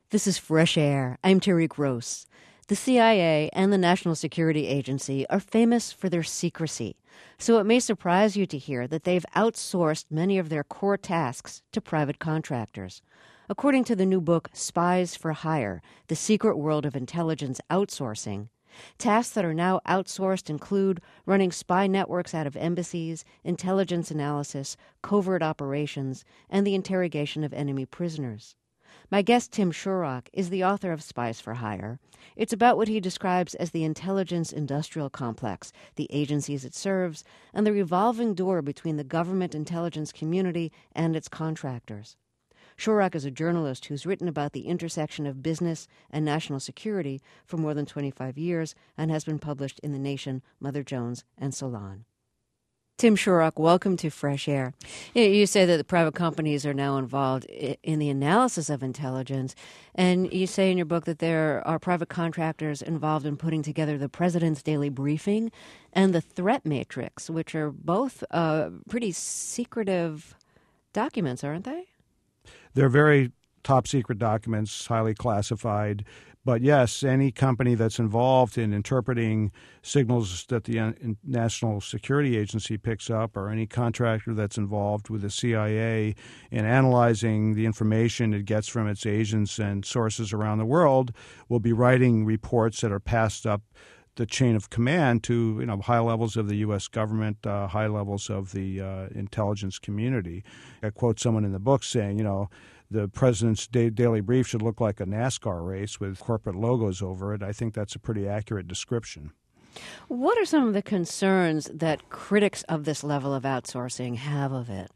This is Fresh Air. I'm Terry Gross. The CIA and the National Security Agency are famous for their secrecy, so it may surprise you to hear that they've outsourced many of their core tasks to private contractors. According to the new book, Spies for Hire, The Secret World of Intelligence Outsourcing, tasks that are now outsourced include running spy networks out of embassies, intelligence analysis, covert operations, and the interrogation of enemy prisoners. My guest, Tim Shorrock, is the author of Spies for Hire. It's about what he describes as the intelligence industrial complex, the agencies it serves, and the revolving door between the government intelligence community and its contractors. Shorrock is a journalist who's written about the intersection of business and national security for more than 25 years and has been published in The Nation, Mother Jones, and Salon. Tim Shorrock, welcome to Fresh Air. You say that the private companies are now involved in the analysis of intelligence, and you say in your book that there are private contractors involved in putting together the President's Daily Briefing and the Threat Matrix, which are both pretty secretive documents, aren't they? They're very top-secret documents, highly classified. But yes, any company that's involved in interpreting signals that the National Security Agency picks up, or any contractor that's involved with the CIA in analyzing the information it gets from its agents and sources around the world, will be writing reports that are passed up the chain of command to high levels of the U.S. government, high levels of the intelligence community. I quote someone in the book saying, the president's daily brief should look like a NASCAR race with corporate logos over it. I think that's a pretty accurate description. What are some of the concerns that critics of this level of outsourcing have of it?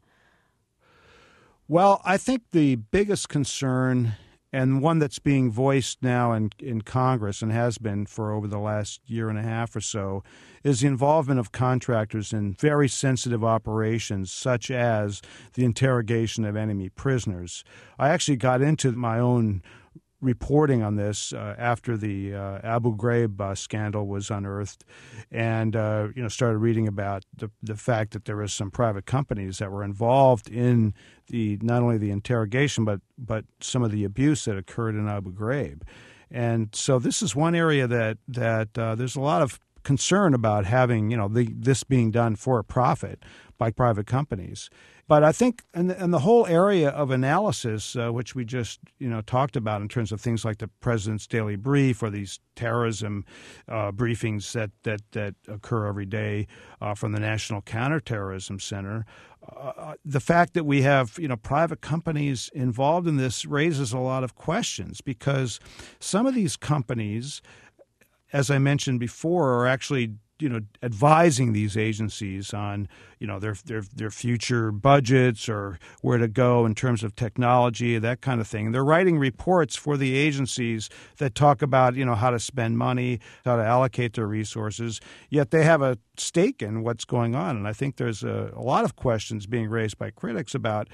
Well, I think the biggest concern, and one that's being voiced now in Congress and has been for over the last year and a half or so, is the involvement of contractors in very sensitive operations such as the interrogation of enemy prisoners. I actually got into my own reporting on this after the Abu Ghraib scandal was unearthed, and started reading about the fact that there were some private companies that were involved in not only the interrogation but some of the abuse that occurred in Abu Ghraib. And so this is one area that there's a lot of concern about having this being done for a profit by private companies. But I think in the whole area of analysis, which we just talked about in terms of things like the President's Daily Brief or these terrorism briefings that occur every day from the National Counterterrorism Center, the fact that we have private companies involved in this raises a lot of questions, because some of these companies, as I mentioned before, are actually advising these agencies on their future budgets or where to go in terms of technology, that kind of thing. They're writing reports for the agencies that talk about how to spend money, how to allocate their resources, yet they have a stake in what's going on. And I think there's a lot of questions being raised by critics about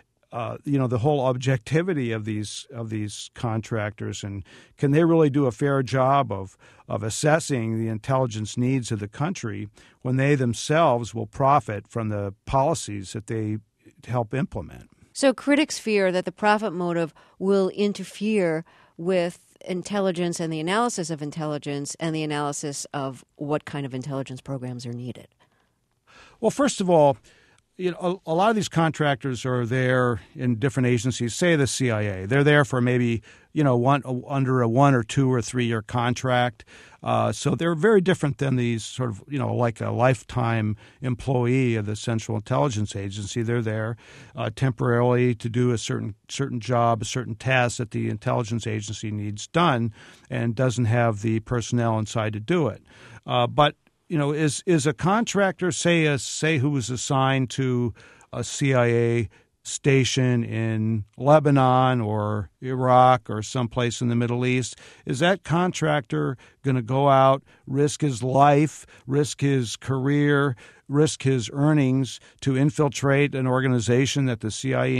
the whole objectivity of these contractors, and can they really do a fair job of assessing the intelligence needs of the country when they themselves will profit from the policies that they help implement? So critics fear that the profit motive will interfere with intelligence and the analysis of intelligence and the analysis of what kind of intelligence programs are needed. Well, first of all, a lot of these contractors are there in different agencies, say the CIA. They're there for maybe, under a 1 or 2 or 3 year contract. So they're very different than these sort of, like a lifetime employee of the Central Intelligence Agency. They're there temporarily to do a certain job, a certain task that the intelligence agency needs done and doesn't have the personnel inside to do it. But is a contractor, say who was assigned to a CIA station in Lebanon or Iraq or someplace in the Middle East, is that contractor going to go out, risk his life, risk his career, risk his earnings to infiltrate an organization that the CIA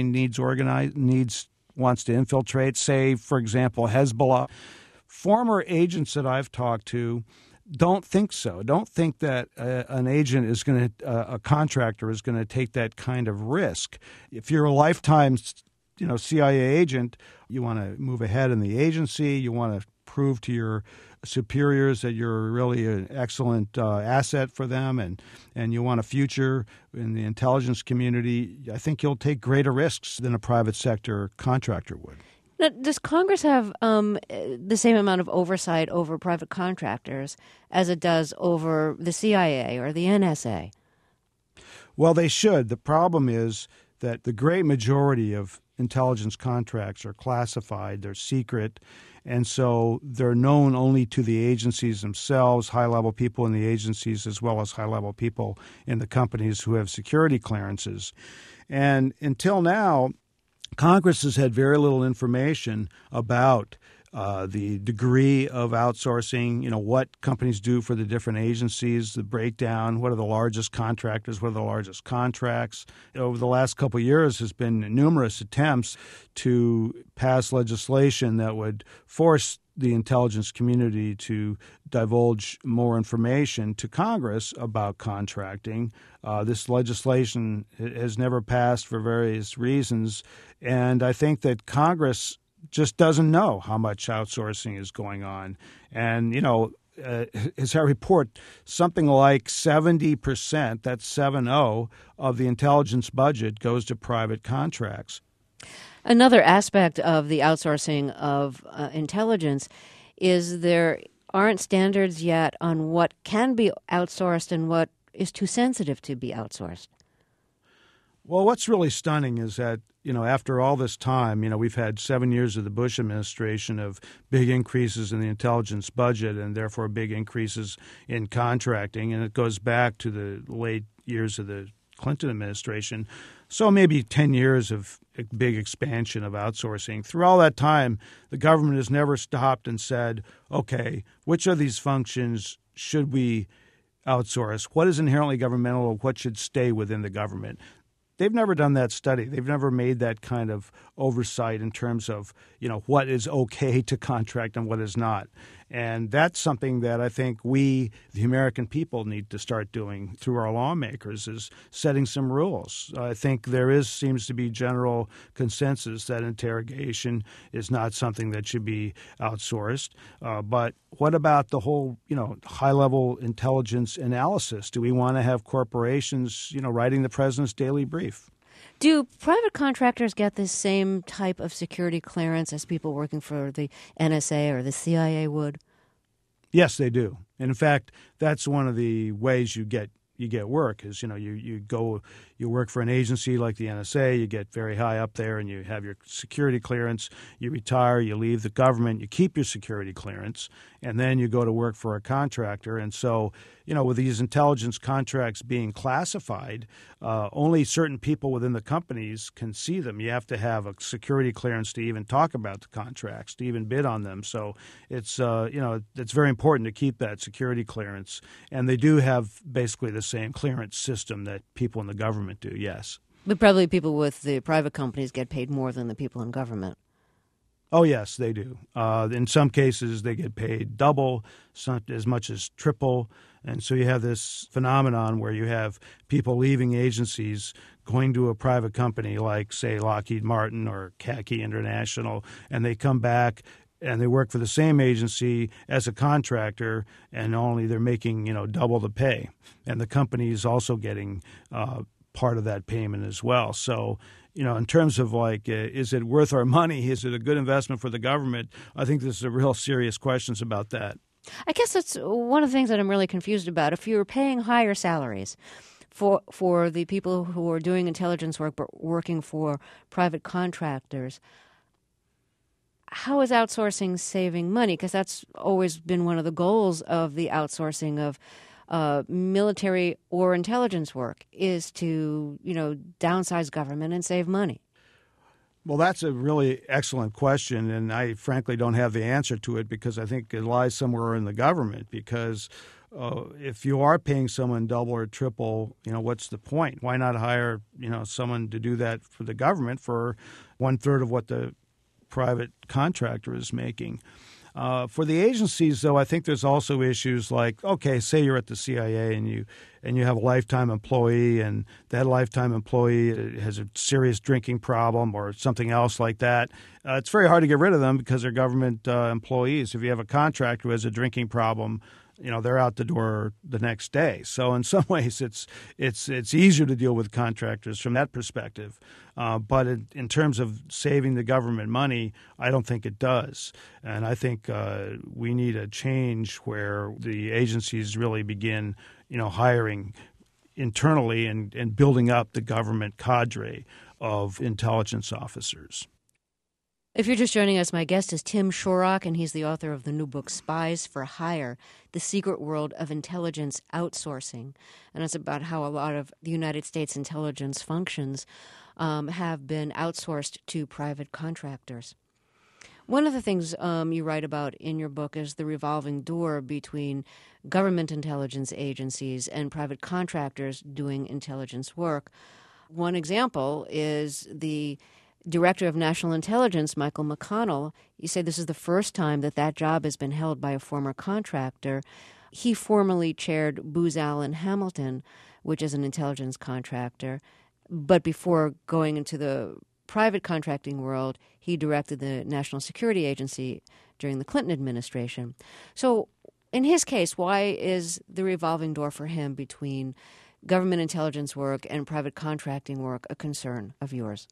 wants to infiltrate, say, for example, Hezbollah? Former agents that I've talked to don't think so. Don't think that a contractor is going to take that kind of risk. If you're a lifetime CIA agent, you want to move ahead in the agency. You want to prove to your superiors that you're really an excellent asset for them, and you want a future in the intelligence community. I think you'll take greater risks than a private sector contractor would. Now, does Congress have the same amount of oversight over private contractors as it does over the CIA or the NSA? Well, they should. The problem is that the great majority of intelligence contracts are classified, they're secret, and so they're known only to the agencies themselves, high-level people in the agencies, as well as high-level people in the companies who have security clearances. And until now, Congress has had very little information about the degree of outsourcing, what companies do for the different agencies, the breakdown, what are the largest contractors, what are the largest contracts. Over the last couple of years, there's been numerous attempts to pass legislation that would force the intelligence community to divulge more information to Congress about contracting. This legislation has never passed for various reasons, and I think that Congress just doesn't know how much outsourcing is going on. And, as I report, something like 70%, that's 70, of the intelligence budget goes to private contracts. Another aspect of the outsourcing of intelligence is there aren't standards yet on what can be outsourced and what is too sensitive to be outsourced. Well, what's really stunning is that, after all this time, we've had 7 years of the Bush administration of big increases in the intelligence budget and therefore big increases in contracting. And it goes back to the late years of the Clinton administration. So maybe 10 years of a big expansion of outsourcing. Through all that time, the government has never stopped and said, okay, which of these functions should we outsource? What is inherently governmental? What should stay within the government? They've never done that study. They've never made that kind of oversight in terms of, what is okay to contract and what is not. And that's something that I think we, the American people, need to start doing through our lawmakers, is setting some rules. I think there seems to be general consensus that interrogation is not something that should be outsourced. But what about the whole, high-level intelligence analysis? Do we want to have corporations, writing the president's daily brief? Do private contractors get the same type of security clearance as people working for the NSA or the CIA would? Yes, they do. And in fact, that's one of the ways you get work is, you work for an agency like the NSA, you get very high up there and you have your security clearance, you retire, you leave the government, you keep your security clearance, and then you go to work for a contractor. And so, with these intelligence contracts being classified, only certain people within the companies can see them. You have to have a security clearance to even talk about the contracts, to even bid on them. So it's very important to keep that security clearance. And they do have basically the same clearance system that people in the government do, yes. But probably people with the private companies get paid more than the people in government. Oh, yes, they do. In some cases, they get paid double, as much as triple. And so you have this phenomenon where you have people leaving agencies going to a private company like, say, Lockheed Martin or CACI International, and they come back and they work for the same agency as a contractor, and only they're making, double the pay. And the company is also getting part of that payment as well. So, in terms of is it worth our money? Is it a good investment for the government? I think there's real serious questions about that. I guess that's one of the things that I'm really confused about. If you're paying higher salaries for the people who are doing intelligence work but working for private contractors, how is outsourcing saving money? Because that's always been one of the goals of the outsourcing of military or intelligence work, is to, downsize government and save money. Well, that's a really excellent question, and I frankly don't have the answer to it because I think it lies somewhere in the government. Because if you are paying someone double or triple, what's the point? Why not hire, someone to do that for the government for 1/3 of what the private contractor is making? For the agencies, though, I think there's also issues like, okay, say you're at the CIA and you have a lifetime employee, and that lifetime employee has a serious drinking problem or something else like that. It's very hard to get rid of them because they're government employees. If you have a contractor who has a drinking problem, they're out the door the next day. So in some ways, it's easier to deal with contractors from that perspective. But in terms of saving the government money, I don't think it does. And I think we need a change where the agencies really begin, hiring internally and building up the government cadre of intelligence officers. If you're just joining us, my guest is Tim Shorrock, and he's the author of the new book, Spies for Hire, The Secret World of Intelligence Outsourcing. And it's about how a lot of the United States intelligence functions have been outsourced to private contractors. One of the things you write about in your book is the revolving door between government intelligence agencies and private contractors doing intelligence work. One example is the Director of National Intelligence, Michael McConnell. You say this is the first time that job has been held by a former contractor. He formerly chaired Booz Allen Hamilton, which is an intelligence contractor. But before going into the private contracting world, he directed the National Security Agency during the Clinton administration. So in his case, why is the revolving door for him between government intelligence work and private contracting work a concern of yours?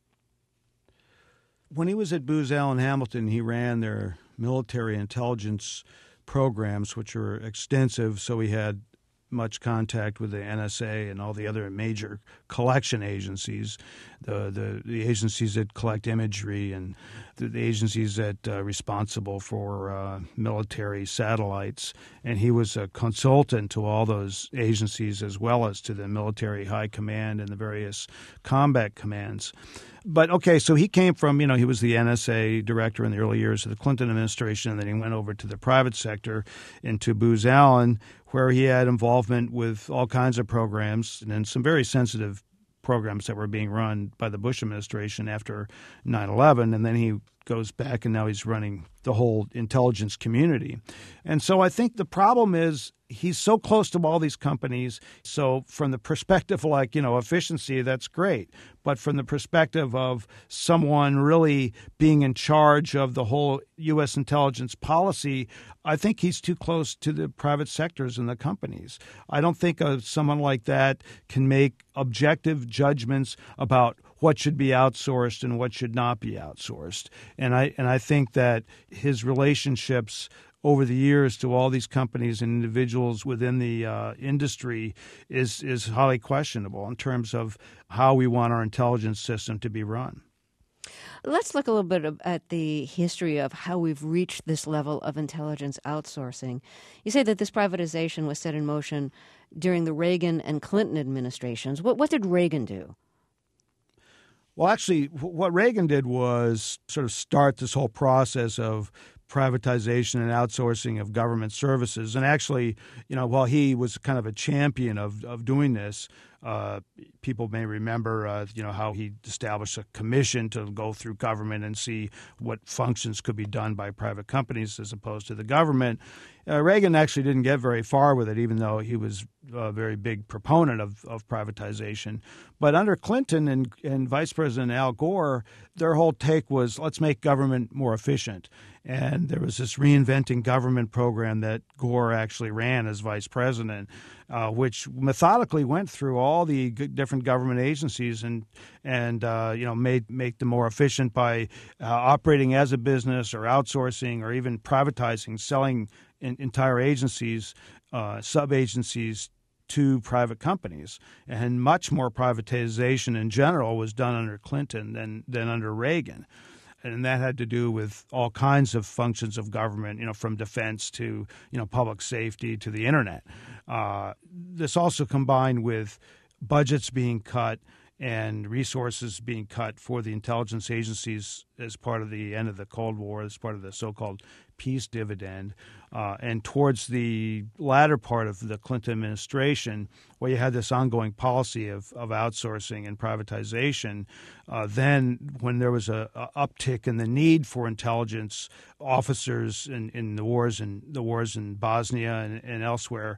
When he was at Booz Allen Hamilton, he ran their military intelligence programs, which were extensive, so he had much contact with the NSA and all the other major collection agencies, the agencies that collect imagery and the agencies that are responsible for military satellites. And he was a consultant to all those agencies as well as to the military high command and the various combat commands. But, okay, so he came from, he was the NSA director in the early years of the Clinton administration, and then he went over to the private sector into Booz Allen, where he had involvement with all kinds of programs and some very sensitive programs that were being run by the Bush administration after 9/11. And then he goes back and now he's running the whole intelligence community. And so I think the problem is he's so close to all these companies. So from the perspective efficiency, that's great. But from the perspective of someone really being in charge of the whole U.S. intelligence policy, I think he's too close to the private sectors and the companies. I don't think someone like that can make objective judgments about what should be outsourced and what should not be outsourced. And I think that his relationships over the years to all these companies and individuals within the industry is highly questionable in terms of how we want our intelligence system to be run. Let's look a little bit at the history of how we've reached this level of intelligence outsourcing. You say that this privatization was set in motion during the Reagan and Clinton administrations. What did Reagan do? Well, actually, what Reagan did was sort of start this whole process of privatization and outsourcing of government services. And actually, while he was kind of a champion of doing this, people may remember, how he established a commission to go through government and see what functions could be done by private companies as opposed to the government. Reagan actually didn't get very far with it, even though he was a very big proponent of privatization. But under Clinton and Vice President Al Gore, their whole take was, let's make government more efficient. And there was this reinventing government program that Gore actually ran as vice president, which methodically went through all the different government agencies and make them more efficient by operating as a business or outsourcing or even privatizing, selling entire agencies, sub-agencies to private companies. And much more privatization in general was done under Clinton than under Reagan. And that had to do with all kinds of functions of government, from defense to, public safety to the internet. This also combined with budgets being cut and resources being cut for the intelligence agencies as part of the end of the Cold War, as part of the so-called peace dividend. And towards the latter part of the Clinton administration, where you had this ongoing policy of outsourcing and privatization, then when there was a uptick in the need for intelligence officers in the wars in Bosnia and elsewhere,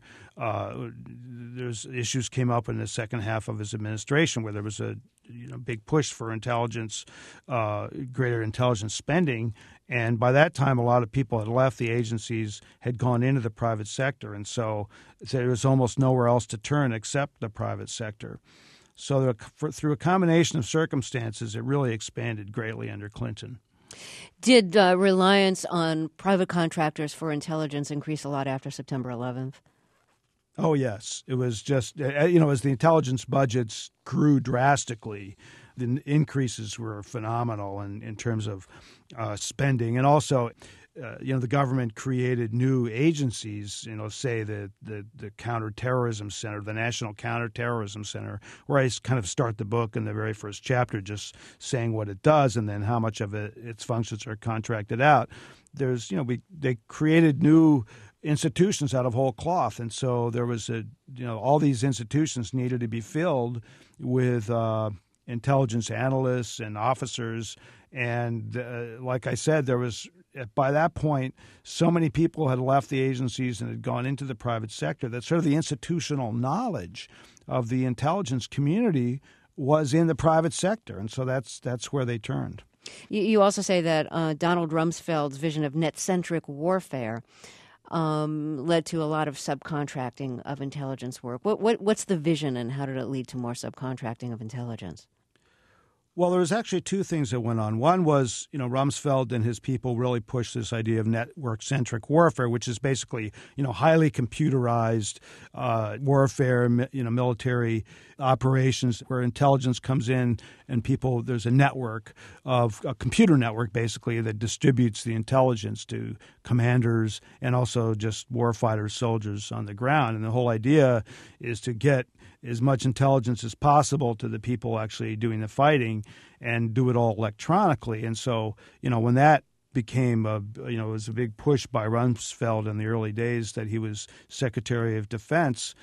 there's issues came up in the second half of his administration where there was a big push for intelligence, greater intelligence spending. And by that time, a lot of people had left the agencies, had gone into the private sector. And so there was almost nowhere else to turn except the private sector. So through a combination of circumstances, it really expanded greatly under Clinton. Did reliance on private contractors for intelligence increase a lot after September 11th? Oh, yes. It was just, as the intelligence budgets grew drastically, the increases were phenomenal in terms of spending. And also, the government created new agencies, say the Counterterrorism Center, the National Counterterrorism Center, where I kind of start the book in the very first chapter just saying what it does and then how much of its functions are contracted out. They created new institutions out of whole cloth. And so there was all these institutions needed to be filled with intelligence analysts and officers. And like I said, there was, by that point, so many people had left the agencies and had gone into the private sector that sort of the institutional knowledge of the intelligence community was in the private sector. And so that's where they turned. You also say that Donald Rumsfeld's vision of net-centric warfare led to a lot of subcontracting of intelligence work. What's the vision, and how did it lead to more subcontracting of intelligence? Well, there was actually two things that went on. One was, Rumsfeld and his people really pushed this idea of network-centric warfare, which is basically, highly computerized warfare, military operations where intelligence comes in and there's a network a computer network basically that distributes the intelligence to commanders and also just warfighters, soldiers on the ground. And the whole idea is to get as much intelligence as possible to the people actually doing the fighting and do it all electronically. And so, when that became it was a big push by Rumsfeld in the early days that he was Secretary of Defense,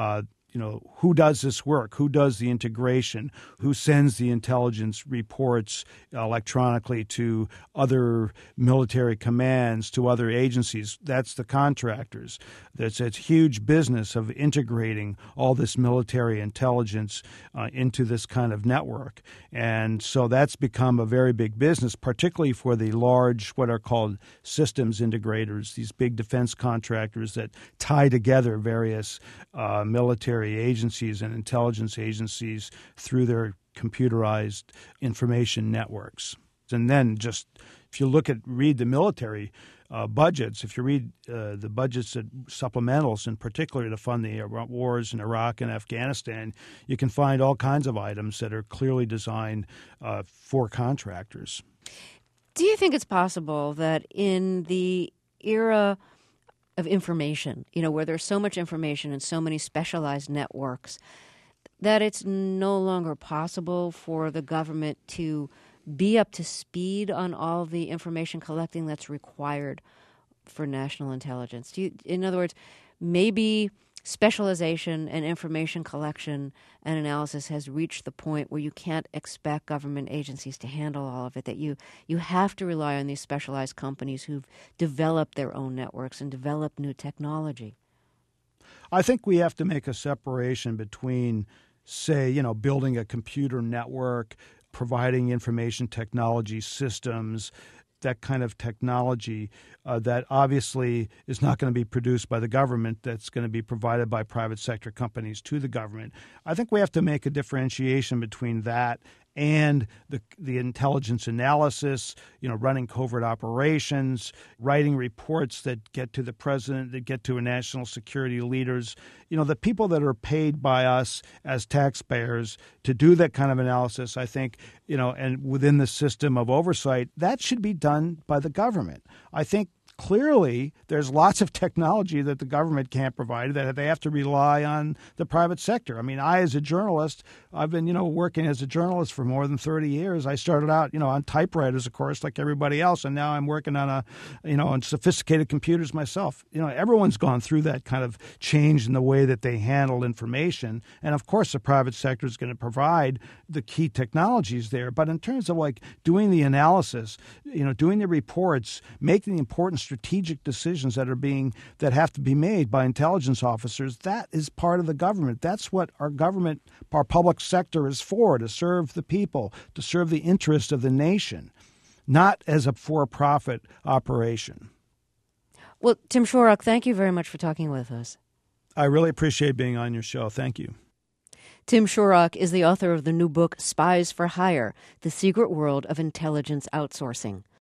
who does this work? Who does the integration? Who sends the intelligence reports electronically to other military commands, to other agencies? That's the contractors. It's a huge business of integrating all this military intelligence into this kind of network. And so that's become a very big business, particularly for the large, what are called systems integrators, these big defense contractors that tie together various military agencies and intelligence agencies through their computerized information networks. And then just if you read the military budgets, if you read the budgets supplementals in particular to fund the wars in Iraq and Afghanistan, you can find all kinds of items that are clearly designed for contractors. Do you think it's possible that in the era of information, where there's so much information and so many specialized networks, that it's no longer possible for the government to be up to speed on all the information collecting that's required for national intelligence? In other words, maybe specialization and information collection and analysis has reached the point where you can't expect government agencies to handle all of it, that you have to rely on these specialized companies who've developed their own networks and developed new technology. I think we have to make a separation between, say, building a computer network, providing information technology systems, that kind of technology that obviously is not going to be produced by the government, that's going to be provided by private sector companies to the government. I think we have to make a differentiation between that and the intelligence analysis, running covert operations, writing reports that get to the president, that get to national security leaders, the people that are paid by us as taxpayers to do that kind of analysis, I think, and within the system of oversight, that should be done by the government. I think clearly there's lots of technology that the government can't provide, that they have to rely on the private sector. I mean, I, as a journalist, I've been, working as a journalist for more than 30 years. I started out, on typewriters, of course, like everybody else, and now I'm working on on sophisticated computers myself. Everyone's gone through that kind of change in the way that they handle information. And of course, the private sector is going to provide the key technologies there. But in terms of like doing the analysis, doing the reports, making the important strategic decisions that have to be made by intelligence officers, that is part of the government. That's what our government, our public sector is for, to serve the people, to serve the interest of the nation, not as a for-profit operation. Well, Tim Shorrock, thank you very much for talking with us. I really appreciate being on your show. Thank you. Tim Shorrock is the author of the new book, Spies for Hire: The Secret World of Intelligence Outsourcing.